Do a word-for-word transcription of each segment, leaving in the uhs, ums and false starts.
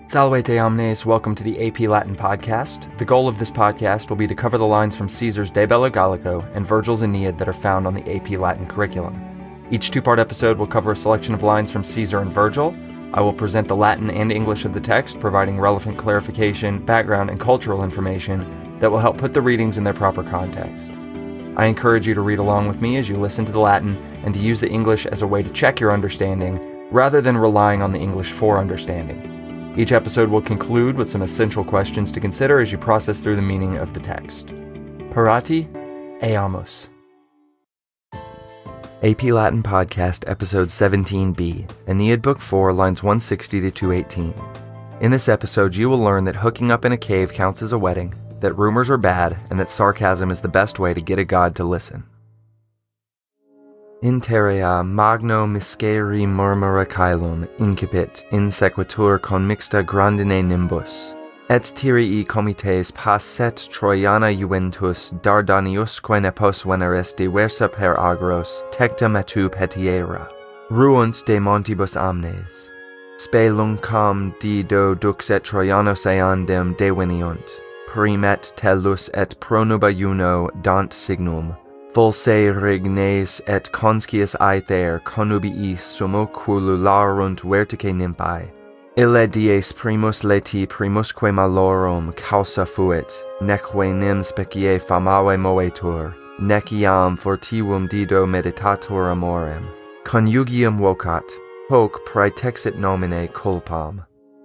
Salvete omnes, welcome to the A P Latin podcast. The goal of this podcast will be to cover the lines from Caesar's De Bello Gallico and Virgil's Aeneid that are found on the A P Latin curriculum. Each two-part episode will cover a selection of lines from Caesar and Virgil. I will present the Latin and English of the text, providing relevant clarification, background, and cultural information that will help put the readings in their proper context. I encourage you to read along with me as you listen to the Latin and to use the English as a way to check your understanding, rather than relying on the English for understanding. Each episode will conclude with some essential questions to consider as you process through the meaning of the text. Parati, eamus. A P Latin Podcast, Episode seventeen B, Aeneid Book four, lines one sixty to two eighteen. In this episode, you will learn that hooking up in a cave counts as a wedding, that rumors are bad, and that sarcasm is the best way to get a god to listen. Interea magno misceri murmura caelum incipit in sequitur con mixta grandine nimbus, et tirii comites passet Troiana Juventus Dardaniusque nepos veneris diversa per agros tecta metu petiera, ruunt de montibus amnes, spelunquam dido dux et Troianos eandem deveniunt, primet tellus et pronuba juno dant signum, Volse regnes et conscius aether connubii sumo culularunt vertice nympae. Ille dies primus leti primusque malorum causa fuit, neque nim specie famave moetur, nec iam fortivum dido meditator amorem. Conjugium vocat, hoc praetexit nomine culpam.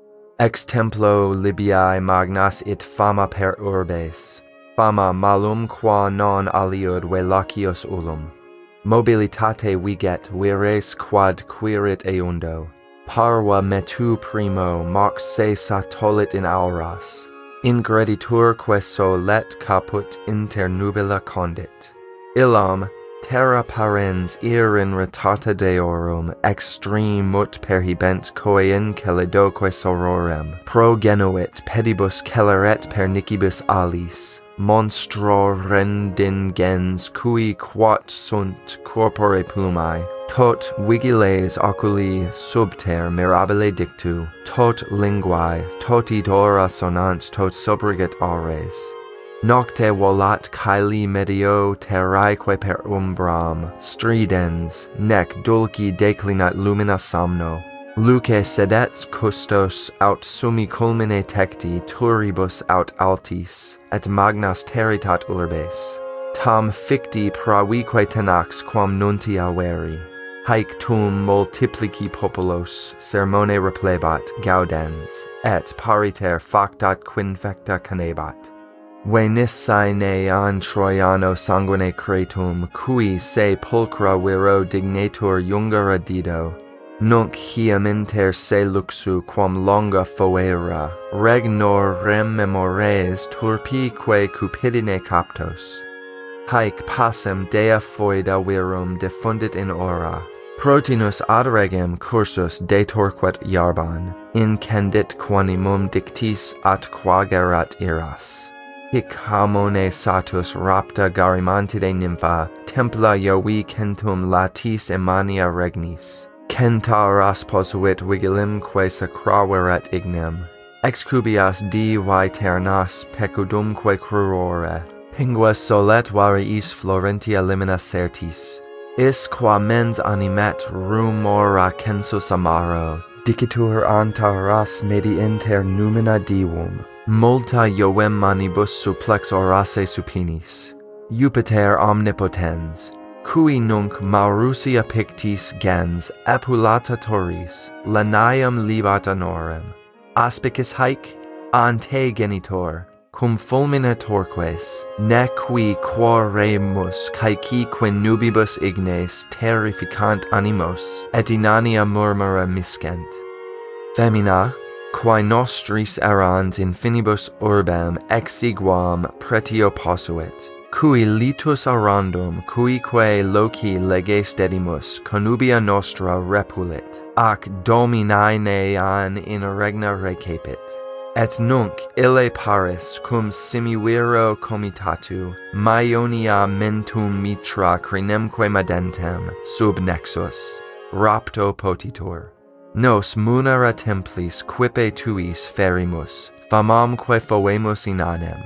Ex templo Libiae magnas it fama per urbes, fama malum qua non aliud velacius ulum. Mobilitate viget vires quad quirit eundo. Parva metu primo mox se satolit in auras. Ingreditur queso let caput inter nubila condit. Illam terra parens irin retata deorum extremut perhibent coein celidoque sororem. Progenuit pedibus celeret per nicibus alis. Monstro rendingens cui quat sunt corpore plumae, tot vigiles oculi subter mirabile dictu, tot linguae, toti dora sonant tot subrigat aures. Nocte volat caeli medio terraeque per umbram, stridens, nec dulci declinat lumina somno. Luce sedet custos aut summi culmine tecti turibus aut altis, et magnas territat urbes. Tam ficti pravique tenax quam nuntia veri. Haec tum multiplici populos sermone replebat gaudens, et pariter factat quinfecta canebat. Venissae ne an Troiano sanguine cretum, cui se pulchra viro dignetur jungera dido. Nunc hiam inter se luxu quam longa foera, regnor rem memores turpique cupidine captos. Haec passem dea foeda virum defundit in ora, protinus ad regem cursus detorquet iarban, incendit quanimum dictis at quagerat iras. Hic hamone satus rapta garimantide nympha, templa Jovi centum latis emania regnis. Centaurus posuit vigilimque sacraveret ignem, excubias divae ternas pecudumque crurore, pinguas solet variis Florentia limina certis, is qua mens animet rumora census amaro, dicitur antauras medi inter numina divum, multa Joem manibus supplex orace supinis, Jupiter omnipotens, cui nunc Maurusia pictis gens epulata toris, lanium libat honorem. Aspicis haec, ante genitor, cum fulmina torques, nequi quoremus caeci quin nubibus ignes terrificant animos, et inania murmura miscent. Femina, quae nostris erans in finibus urbem exiguam pretio posuit, cui litus arandum, cuique loci leges dedimus, connubia nostra repulit, ac dominaenean in regna recepit. Et nunc ille paris cum simiviro comitatu, Maionia mentum mitra crinemque madentem, sub nexus, rapto potitur. Nos munera templis quippe tuis ferimus, famamque foemus in anem.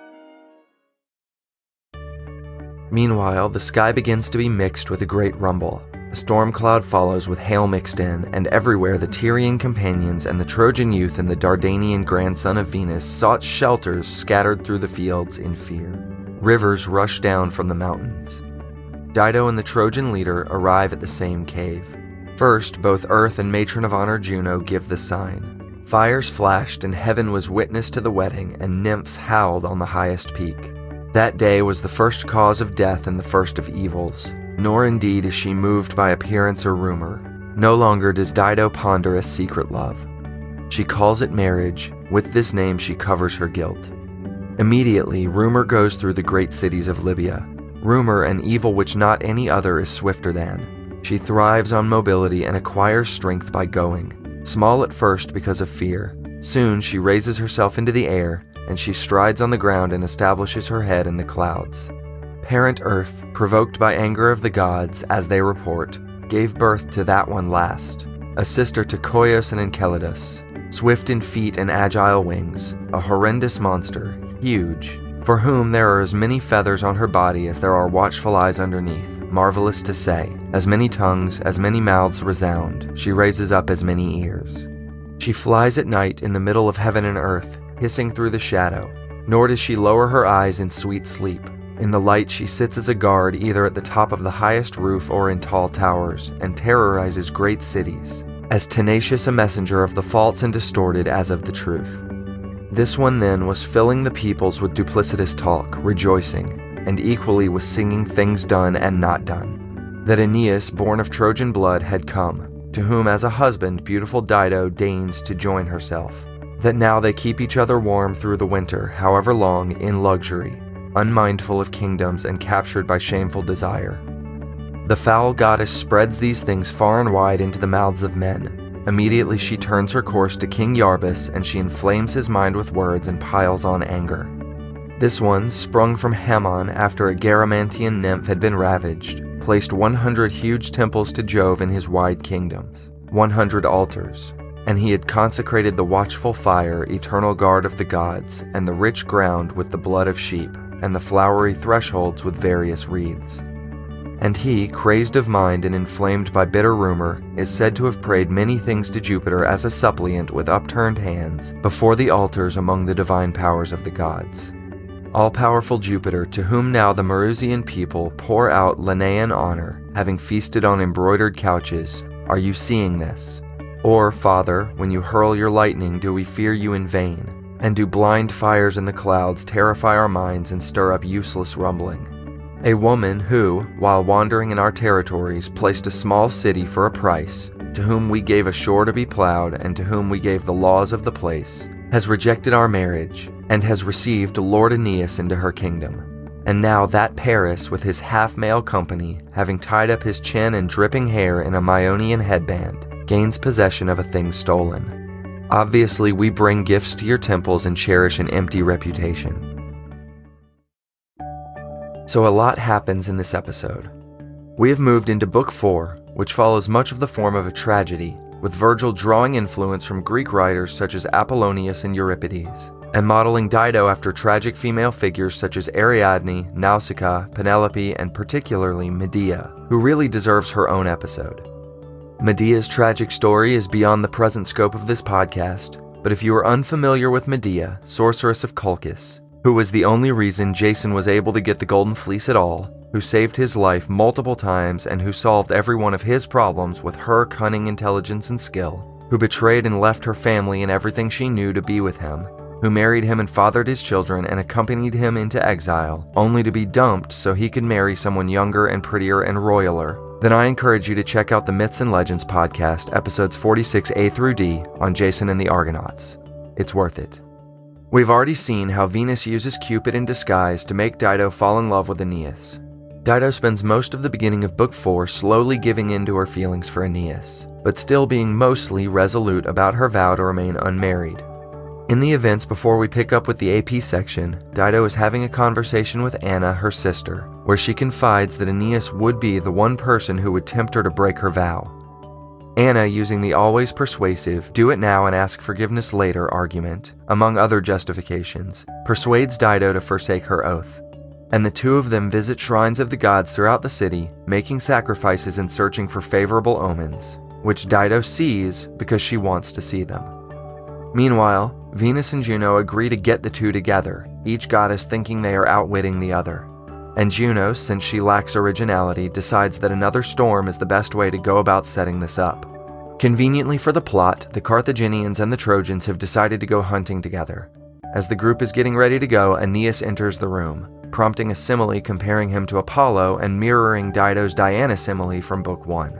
Meanwhile, the sky begins to be mixed with a great rumble. A storm cloud follows with hail mixed in, and everywhere the Tyrian companions and the Trojan youth and the Dardanian grandson of Venus sought shelters scattered through the fields in fear. Rivers rush down from the mountains. Dido and the Trojan leader arrive at the same cave. First, both Earth and Matron of Honor Juno give the sign. Fires flashed and heaven was witness to the wedding, and nymphs howled on the highest peak. That day was the first cause of death and the first of evils, nor indeed is she moved by appearance or rumor. No longer does Dido ponder a secret love. She calls it marriage. With this name she covers her guilt. Immediately, rumor goes through the great cities of Libya. Rumor, an evil which not any other is swifter than. She thrives on mobility and acquires strength by going. Small at first because of fear. Soon she raises herself into the air, and she strides on the ground and establishes her head in the clouds. Parent Earth, provoked by anger of the gods, as they report, gave birth to that one last, a sister to Koios and Enceladus, swift in feet and agile wings, a horrendous monster, huge, for whom there are as many feathers on her body as there are watchful eyes underneath. Marvelous to say, as many tongues, as many mouths resound, she raises up as many ears. She flies at night in the middle of heaven and earth, hissing through the shadow, nor does she lower her eyes in sweet sleep. In the light she sits as a guard either at the top of the highest roof or in tall towers, and terrorizes great cities, as tenacious a messenger of the false and distorted as of the truth. This one then was filling the peoples with duplicitous talk, rejoicing, and equally was singing things done and not done, that Aeneas, born of Trojan blood, had come, to whom as a husband beautiful Dido deigns to join herself, that now they keep each other warm through the winter, however long, in luxury, unmindful of kingdoms and captured by shameful desire. The foul goddess spreads these things far and wide into the mouths of men. Immediately she turns her course to King Iarbas, and she inflames his mind with words and piles on anger. This one, sprung from Haemon after a Garamantian nymph had been ravaged, placed one hundred huge temples to Jove in his wide kingdoms, one hundred altars, and he had consecrated the watchful fire, eternal guard of the gods, and the rich ground with the blood of sheep, and the flowery thresholds with various wreaths. And he, crazed of mind and inflamed by bitter rumor, is said to have prayed many things to Jupiter as a suppliant with upturned hands before the altars among the divine powers of the gods. All-powerful Jupiter, to whom now the Marusian people pour out Linnaean honor, having feasted on embroidered couches, are you seeing this? Or, Father, when you hurl your lightning, do we fear you in vain? And do blind fires in the clouds terrify our minds and stir up useless rumbling? A woman who, while wandering in our territories, placed a small city for a price, to whom we gave a shore to be plowed, and to whom we gave the laws of the place, has rejected our marriage, and has received Lord Aeneas into her kingdom. And now that Paris, with his half-male company, having tied up his chin and dripping hair in a Maeonian headband, gains possession of a thing stolen. Obviously, we bring gifts to your temples and cherish an empty reputation. So a lot happens in this episode. We have moved into Book four, which follows much of the form of a tragedy, with Virgil drawing influence from Greek writers such as Apollonius and Euripides, and modeling Dido after tragic female figures such as Ariadne, Nausicaa, Penelope, and particularly Medea, who really deserves her own episode. Medea's tragic story is beyond the present scope of this podcast, but if you are unfamiliar with Medea, sorceress of Colchis, who was the only reason Jason was able to get the Golden Fleece at all, who saved his life multiple times and who solved every one of his problems with her cunning intelligence and skill, who betrayed and left her family and everything she knew to be with him, who married him and fathered his children and accompanied him into exile, only to be dumped so he could marry someone younger and prettier and royaler, then I encourage you to check out the Myths and Legends podcast, episodes forty-six A through D, on Jason and the Argonauts. It's worth it. We've already seen how Venus uses Cupid in disguise to make Dido fall in love with Aeneas. Dido spends most of the beginning of Book four slowly giving in to her feelings for Aeneas, but still being mostly resolute about her vow to remain unmarried. In the events before we pick up with the A P section, Dido is having a conversation with Anna, her sister, where she confides that Aeneas would be the one person who would tempt her to break her vow. Anna using the always persuasive do it now and ask forgiveness later argument, among other justifications, persuades Dido to forsake her oath. And the two of them visit shrines of the gods throughout the city, making sacrifices and searching for favorable omens, which Dido sees because she wants to see them. Meanwhile, Venus and Juno agree to get the two together, each goddess thinking they are outwitting the other. And Juno, since she lacks originality, decides that another storm is the best way to go about setting this up. Conveniently for the plot, the Carthaginians and the Trojans have decided to go hunting together. As the group is getting ready to go, Aeneas enters the room, prompting a simile comparing him to Apollo and mirroring Dido's Diana simile from Book one.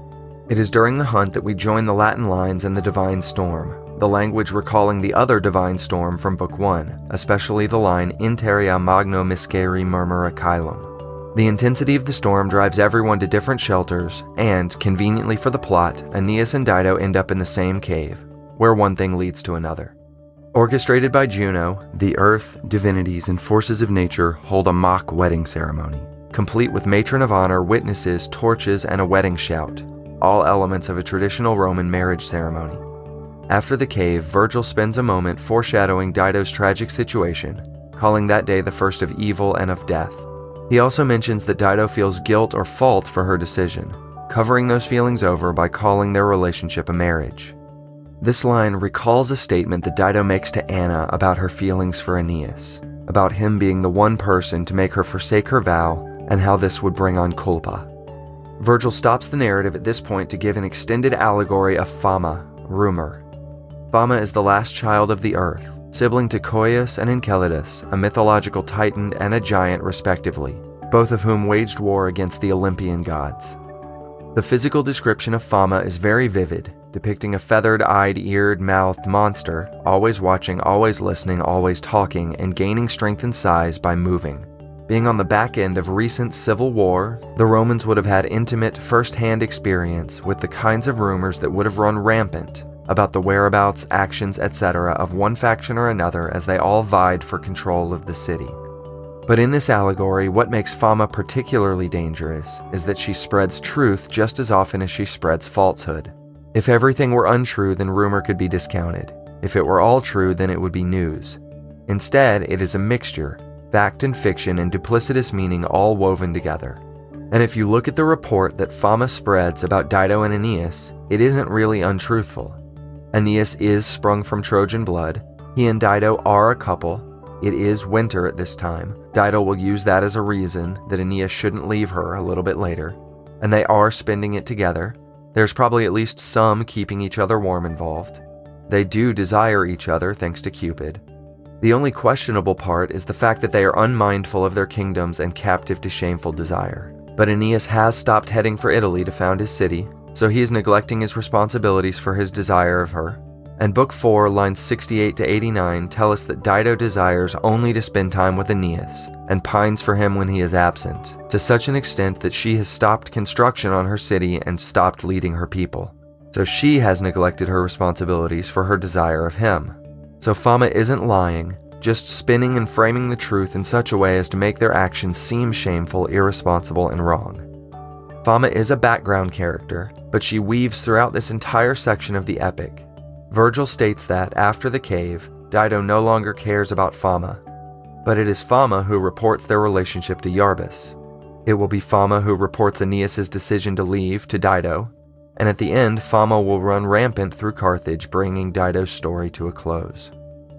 It is during the hunt that we join the Latin lines and the divine storm, the language recalling the other divine storm from Book one, especially the line Interea magno miscere murmura caelum. The intensity of the storm drives everyone to different shelters, and, conveniently for the plot, Aeneas and Dido end up in the same cave, where one thing leads to another. Orchestrated by Juno, the earth, divinities, and forces of nature hold a mock wedding ceremony, complete with matron of honor, witnesses, torches, and a wedding shout, all elements of a traditional Roman marriage ceremony. After the cave, Virgil spends a moment foreshadowing Dido's tragic situation, calling that day the first of evil and of death. He also mentions that Dido feels guilt or fault for her decision, covering those feelings over by calling their relationship a marriage. This line recalls a statement that Dido makes to Anna about her feelings for Aeneas, about him being the one person to make her forsake her vow, and how this would bring on culpa. Virgil stops the narrative at this point to give an extended allegory of Fama, rumor. Fama is the last child of the earth, sibling to Coeus and Enceladus, a mythological titan and a giant respectively, both of whom waged war against the Olympian gods. The physical description of Fama is very vivid, depicting a feathered-eyed, eared-mouthed monster, always watching, always listening, always talking, and gaining strength and size by moving. Being on the back end of recent civil war, the Romans would have had intimate, first-hand experience with the kinds of rumors that would have run rampant about the whereabouts, actions, et cetera of one faction or another as they all vied for control of the city. But in this allegory, what makes Fama particularly dangerous is that she spreads truth just as often as she spreads falsehood. If everything were untrue, then rumor could be discounted. If it were all true, then it would be news. Instead, it is a mixture, fact and fiction and duplicitous meaning all woven together. And if you look at the report that Fama spreads about Dido and Aeneas, it isn't really untruthful. Aeneas is sprung from Trojan blood. He and Dido are a couple. It is winter at this time. Dido will use that as a reason that Aeneas shouldn't leave her a little bit later. And they are spending it together. There's probably at least some keeping each other warm involved. They do desire each other thanks to Cupid. The only questionable part is the fact that they are unmindful of their kingdoms and captive to shameful desire. But Aeneas has stopped heading for Italy to found his city, so he is neglecting his responsibilities for his desire of her. And Book four, lines sixty-eight to eighty-nine tell us that Dido desires only to spend time with Aeneas, and pines for him when he is absent, to such an extent that she has stopped construction on her city and stopped leading her people. So she has neglected her responsibilities for her desire of him. So Fama isn't lying, just spinning and framing the truth in such a way as to make their actions seem shameful, irresponsible, and wrong. Fama is a background character, but she weaves throughout this entire section of the epic. Virgil states that, after the cave, Dido no longer cares about Fama, but it is Fama who reports their relationship to Iarbas. It will be Fama who reports Aeneas' decision to leave to Dido, and at the end, Fama will run rampant through Carthage, bringing Dido's story to a close.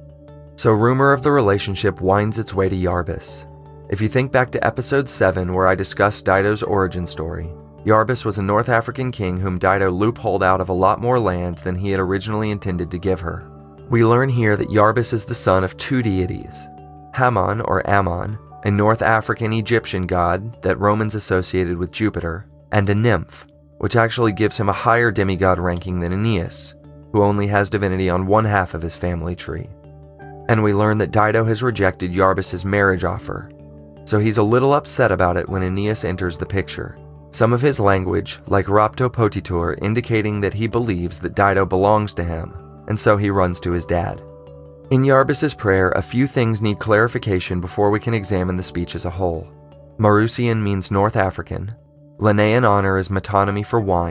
So rumor of the relationship winds its way to Iarbas. If you think back to episode seven where I discussed Dido's origin story, Iarbas was a North African king whom Dido loopholed out of a lot more land than he had originally intended to give her. We learn here that Iarbas is the son of two deities, Hammon or Ammon, a North African Egyptian god that Romans associated with Jupiter, and a nymph, which actually gives him a higher demigod ranking than Aeneas, who only has divinity on one half of his family tree. And we learn that Dido has rejected Iarbas' marriage offer, so he's a little upset about it when Aeneas enters the picture. Some of his language, like rapto potitur, indicating that he believes that Dido belongs to him, and so he runs to his dad. In Iarbas' prayer, a few things need clarification before we can examine the speech as a whole. Marusian means North African. Linnaean honor is metonymy for wine,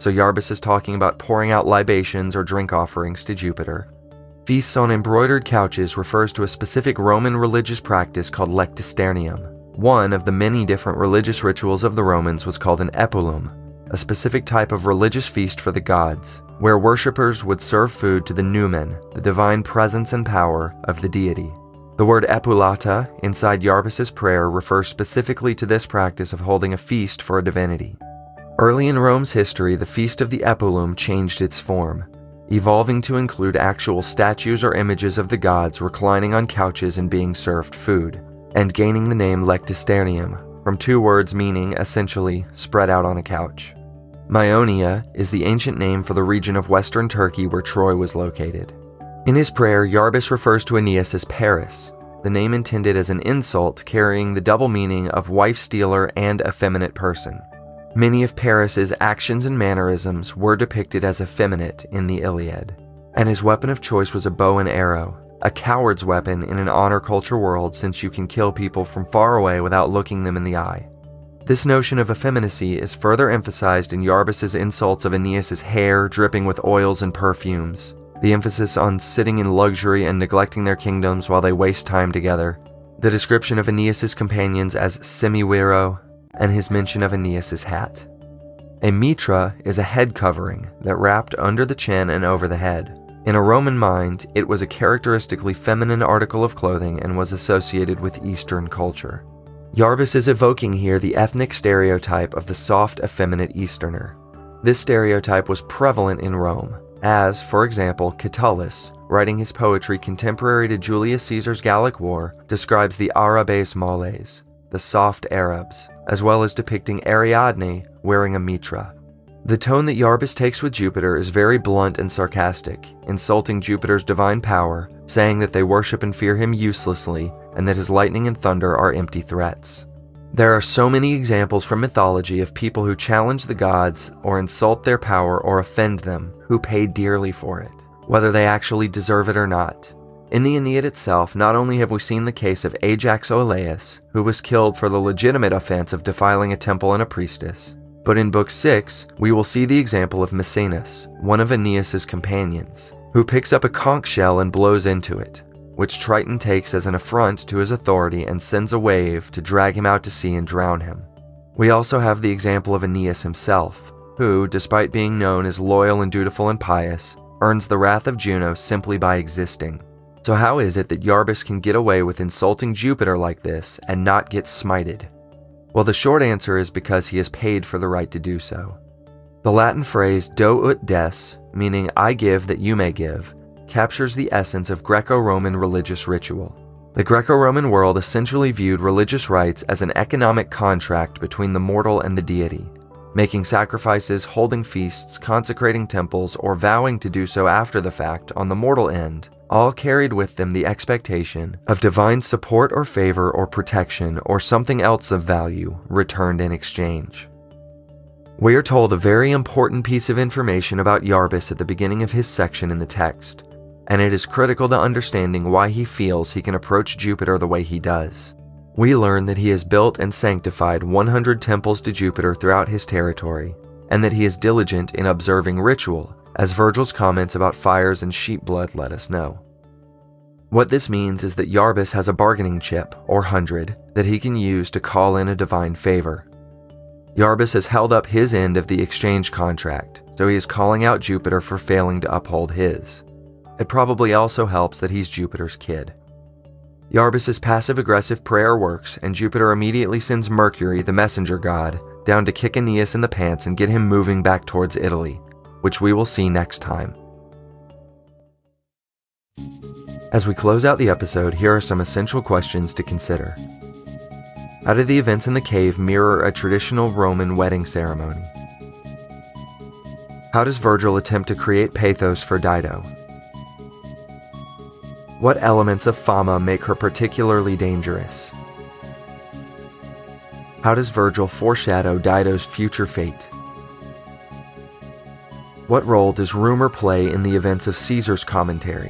so Iarbas is talking about pouring out libations or drink offerings to Jupiter. Feasts on embroidered couches refers to a specific Roman religious practice called lectisternium. One of the many different religious rituals of the Romans was called an epulum, a specific type of religious feast for the gods, where worshippers would serve food to the numen, the divine presence and power of the deity. The word epulata inside Iarbas' prayer refers specifically to this practice of holding a feast for a divinity. Early in Rome's history, the Feast of the Epulum changed its form, evolving to include actual statues or images of the gods reclining on couches and being served food, and gaining the name lectisternium, from two words meaning, essentially, spread out on a couch. Maionia is the ancient name for the region of western Turkey where Troy was located. In his prayer, Iarbas refers to Aeneas as Paris, the name intended as an insult carrying the double meaning of wife-stealer and effeminate person. Many of Paris's actions and mannerisms were depicted as effeminate in the Iliad, and his weapon of choice was a bow and arrow, a coward's weapon in an honor culture world since you can kill people from far away without looking them in the eye. This notion of effeminacy is further emphasized in Iarbas' insults of Aeneas' hair dripping with oils and perfumes, the emphasis on sitting in luxury and neglecting their kingdoms while they waste time together, the description of Aeneas' companions as semiwiro, and his mention of Aeneas' hat. A mitra is a head covering that wrapped under the chin and over the head. In a Roman mind, it was a characteristically feminine article of clothing and was associated with Eastern culture. Iarbas is evoking here the ethnic stereotype of the soft, effeminate Easterner. This stereotype was prevalent in Rome, as, for example, Catullus, writing his poetry contemporary to Julius Caesar's Gallic War, describes the Arabes Maules, the soft Arabs, as well as depicting Ariadne wearing a mitra. The tone that Iarbas takes with Jupiter is very blunt and sarcastic, insulting Jupiter's divine power, saying that they worship and fear him uselessly, and that his lightning and thunder are empty threats. There are so many examples from mythology of people who challenge the gods or insult their power or offend them, who pay dearly for it, whether they actually deserve it or not. In the Aeneid itself, not only have we seen the case of Ajax Oileus, who was killed for the legitimate offense of defiling a temple and a priestess, but in Book six, we will see the example of Maecenas, one of Aeneas' companions, who picks up a conch shell and blows into it, which Triton takes as an affront to his authority and sends a wave to drag him out to sea and drown him. We also have the example of Aeneas himself, who, despite being known as loyal and dutiful and pious, earns the wrath of Juno simply by existing. So how is it that Iarbas can get away with insulting Jupiter like this and not get smited? Well, the short answer is because he is paid for the right to do so. The Latin phrase do ut des, meaning I give that you may give, captures the essence of Greco-Roman religious ritual. The Greco-Roman world essentially viewed religious rites as an economic contract between the mortal and the deity, making sacrifices, holding feasts, consecrating temples, or vowing to do so after the fact on the mortal end, all carried with them the expectation of divine support or favor or protection or something else of value returned in exchange. We are told a very important piece of information about Iarbas at the beginning of his section in the text, and it is critical to understanding why he feels he can approach Jupiter the way he does. We learn that he has built and sanctified one hundred temples to Jupiter throughout his territory, and that he is diligent in observing ritual, as Virgil's comments about fires and sheep blood let us know. What this means is that Iarbas has a bargaining chip, or hundred, that he can use to call in a divine favor. Iarbas has held up his end of the exchange contract, so he is calling out Jupiter for failing to uphold his. It probably also helps that he's Jupiter's kid. Iarbas' passive-aggressive prayer works, and Jupiter immediately sends Mercury, the messenger god, down to kick Aeneas in the pants and get him moving back towards Italy, which we will see next time. As we close out the episode, here are some essential questions to consider. How do the events in the cave mirror a traditional Roman wedding ceremony? How does Virgil attempt to create pathos for Dido? What elements of Fama make her particularly dangerous? How does Virgil foreshadow Dido's future fate? What role does rumor play in the events of Caesar's commentary?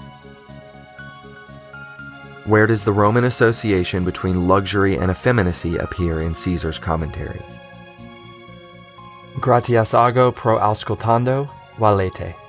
Where does the Roman association between luxury and effeminacy appear in Caesar's commentary? Gratias ago pro auscultando, valete.